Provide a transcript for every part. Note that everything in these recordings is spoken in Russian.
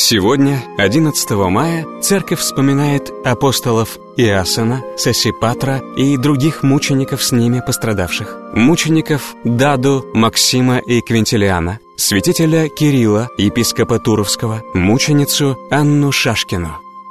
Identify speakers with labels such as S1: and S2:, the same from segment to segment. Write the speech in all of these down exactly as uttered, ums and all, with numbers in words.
S1: Сегодня, одиннадцатого мая, Церковь вспоминает апостолов Иасона, Сосипатра и других мучеников, с ними пострадавших, мучеников Даду, Максима и Квинтилиана, святителя Кирилла, епископа Туровского, мученицу Анну Шашкину.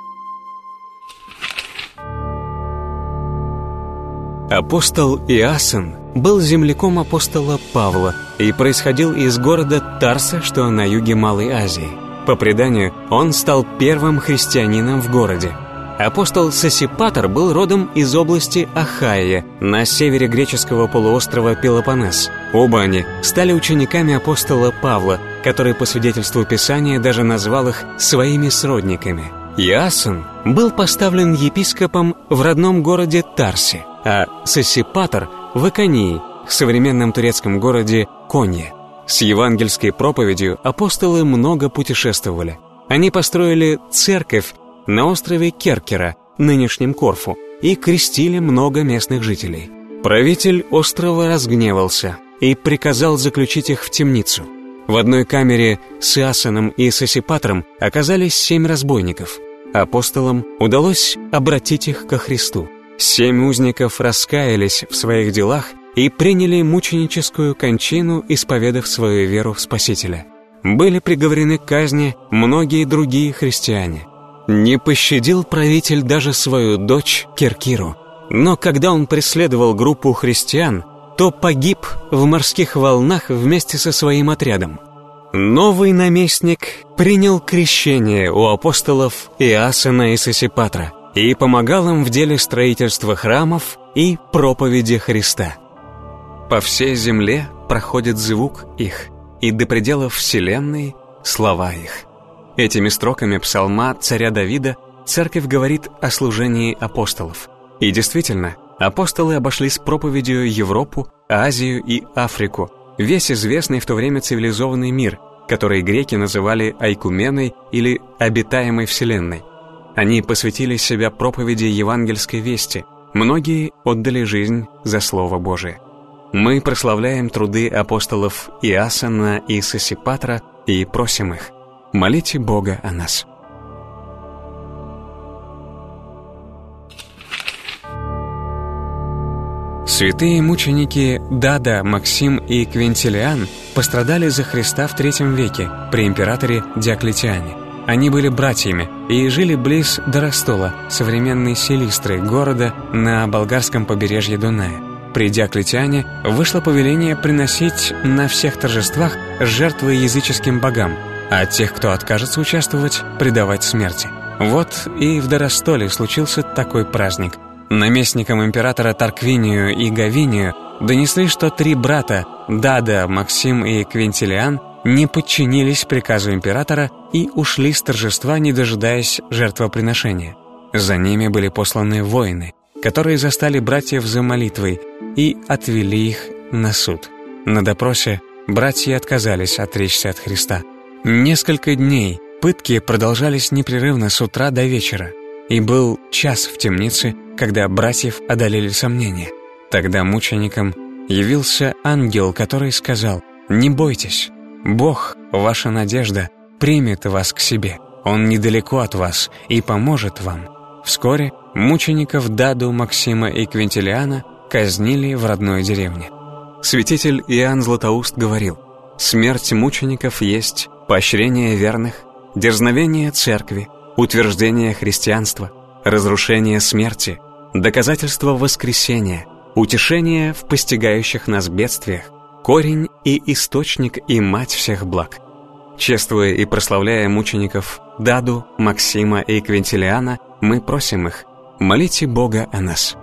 S1: Апостол Иасон был земляком апостола Павла и происходил из города Тарса, что на юге Малой Азии. По преданию, он стал первым христианином в городе. Апостол Сосипатр был родом из области Ахайя, на севере греческого полуострова Пелопоннес. Оба они стали учениками апостола Павла, который, по свидетельству Писания, даже назвал их своими сродниками. Иасон был поставлен епископом в родном городе Тарсе, а Сосипатр — в Иконии, в современном турецком городе Конье. С евангельской проповедью апостолы много путешествовали. Они построили церковь на острове Керкера, нынешнем Корфу, и крестили много местных жителей. Правитель острова разгневался и приказал заключить их в темницу. В одной камере с Иасоном и Сосипатром оказались семь разбойников. Апостолам удалось обратить их ко Христу. Семь узников раскаялись в своих делах и приняли мученическую кончину, исповедав свою веру в Спасителя. Были приговорены к казни многие другие христиане. Не пощадил правитель даже свою дочь Керкиру. Но когда он преследовал группу христиан, то погиб в морских волнах вместе со своим отрядом. Новый наместник принял крещение у апостолов Иасона и Сосипатра и помогал им в деле строительства храмов и проповеди Христа. По всей земле проходит звук их, и до пределов вселенной слова их. Этими строками псалма царя Давида церковь говорит о служении апостолов. И действительно, апостолы обошли с проповедью Европу, Азию и Африку, весь известный в то время цивилизованный мир, который греки называли Айкуменой или обитаемой вселенной. Они посвятили себя проповеди евангельской вести, многие отдали жизнь за Слово Божие. Мы прославляем труды апостолов Иасона и Сосипатра и просим их: молите Бога о нас. Святые мученики Дада, Максим и Квинтилиан пострадали за Христа в третьем веке при императоре Диоклетиане. Они были братьями и жили близ Доростола, современной Силистры, города на болгарском побережье Дуная. При Диоклетиане вышло повеление приносить на всех торжествах жертвы языческим богам, а тех, кто откажется участвовать, предавать смерти. Вот и в Доростоле случился такой праздник. Наместникам императора Тарквинию и Гавинию донесли, что три брата, Дада, Максим и Квинтилиан, не подчинились приказу императора и ушли с торжества, не дожидаясь жертвоприношения. За ними были посланы воины, которые застали братьев за молитвой и отвели их на суд. На допросе братья отказались отречься от Христа. Несколько дней пытки продолжались непрерывно с утра до вечера, и был час в темнице, когда братьев одолели сомнения. Тогда мученикам явился ангел, который сказал: «Не бойтесь, Бог, ваша надежда, примет вас к себе. Он недалеко от вас и поможет вам». Вскоре мучеников Даду, Максима и Квинтилиана казнили в родной деревне. Святитель Иоанн Златоуст говорил: «Смерть мучеников есть поощрение верных, дерзновение церкви, утверждение христианства, разрушение смерти, доказательство воскресения, утешение в постигающих нас бедствиях, корень и источник и мать всех благ». Чествуя и прославляя мучеников Даду, Максима и Квинтилиана, мы просим их: молите Бога о нас.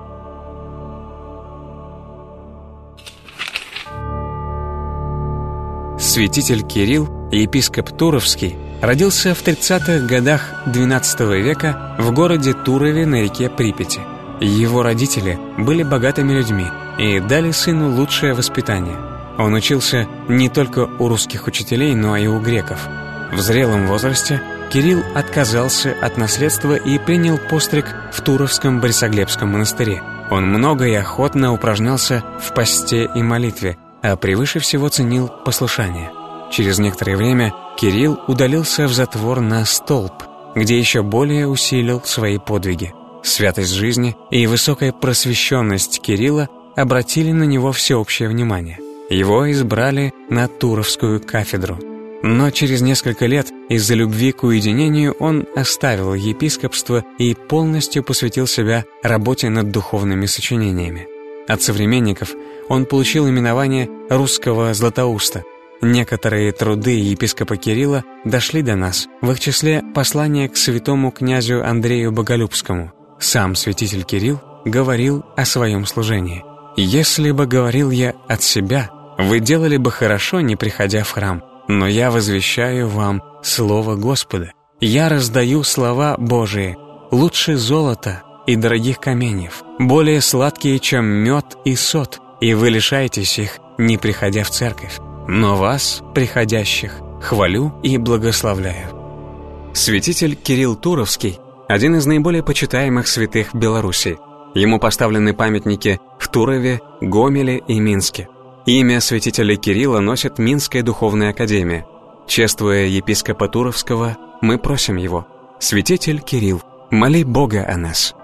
S1: Святитель Кирилл, епископ Туровский, родился в тридцатых годах двенадцатого века в городе Турове на реке Припяти. Его родители были богатыми людьми и дали сыну лучшее воспитание. Он учился не только у русских учителей, но и у греков. В зрелом возрасте Кирилл отказался от наследства и принял постриг в Туровском Борисоглебском монастыре. Он много и охотно упражнялся в посте и молитве, а превыше всего ценил послушание. Через некоторое время Кирилл удалился в затвор на Столб, где еще более усилил свои подвиги. Святость жизни и высокая просвещенность Кирилла обратили на него всеобщее внимание. Его избрали на Туровскую кафедру. Но через несколько лет из-за любви к уединению он оставил епископство и полностью посвятил себя работе над духовными сочинениями. От современников он получил именование «русского Златоуста». Некоторые труды епископа Кирилла дошли до нас, в их числе послание к святому князю Андрею Боголюбскому. Сам святитель Кирилл говорил о своем служении. «Если бы говорил я от себя, вы делали бы хорошо, не приходя в храм. Но я возвещаю вам Слово Господа. Я раздаю слова Божии, лучше золота и дорогих каменьев, более сладкие, чем мед и сот, и вы лишаетесь их, не приходя в церковь. Но вас, приходящих, хвалю и благословляю». Святитель Кирилл Туровский – один из наиболее почитаемых святых Беларуси. Ему поставлены памятники в Турове, Гомеле и Минске. Имя святителя Кирилла носит Минская духовная академия. Чествуя епископа Туровского, мы просим его: «Святитель Кирилл, моли Бога о нас».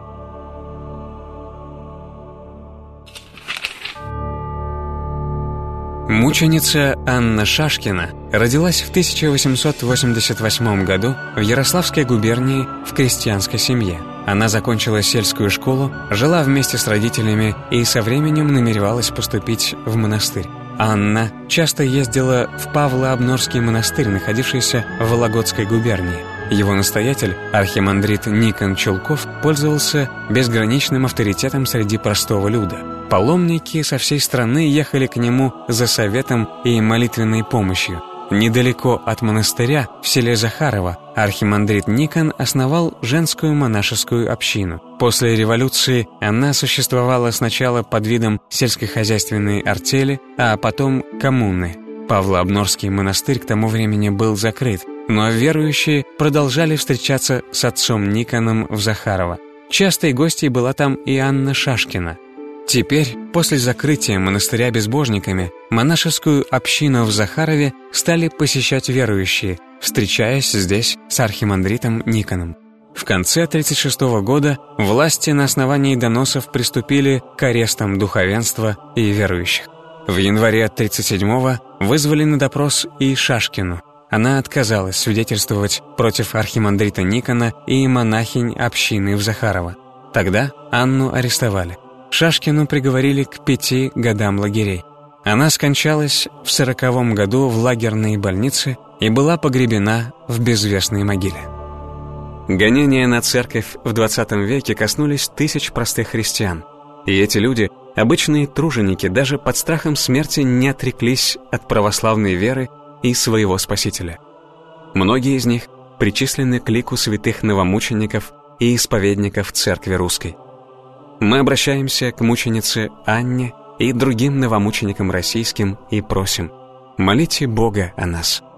S1: Мученица Анна Шашкина родилась в тысяча восемьсот восемьдесят восьмом году в Ярославской губернии в крестьянской семье. Она закончила сельскую школу, жила вместе с родителями и со временем намеревалась поступить в монастырь. Анна часто ездила в Павло-Обнорский монастырь, находившийся в Вологодской губернии. Его настоятель, архимандрит Никон Чулков, пользовался безграничным авторитетом среди простого люда. Паломники со всей страны ехали к нему за советом и молитвенной помощью. Недалеко от монастыря, в селе Захарово, архимандрит Никон основал женскую монашескую общину. После революции она существовала сначала под видом сельскохозяйственной артели, а потом коммуны. Павло-Обнорский монастырь к тому времени был закрыт, но верующие продолжали встречаться с отцом Никоном в Захарово. Частой гостьей была там и Анна Шашкина. Теперь, после закрытия монастыря безбожниками, монашескую общину в Захарове стали посещать верующие, встречаясь здесь с архимандритом Никоном. В конце тридцать шестого года власти на основании доносов приступили к арестам духовенства и верующих. В январе тридцать седьмого вызвали на допрос и Шашкину. Она отказалась свидетельствовать против архимандрита Никона и монахинь общины в Захарово. Тогда Анну арестовали. Шашкину приговорили к пяти годам лагерей. Она скончалась в сороковом году в лагерной больнице и была погребена в безвестной могиле. Гонения на церковь в двадцатом веке коснулись тысяч простых христиан. И эти люди, обычные труженики, даже под страхом смерти не отреклись от православной веры и своего Спасителя. Многие из них причислены к лику святых новомучеников и исповедников Церкви Русской. Мы обращаемся к мученице Анне и другим новомученикам российским и просим: молите Бога о нас.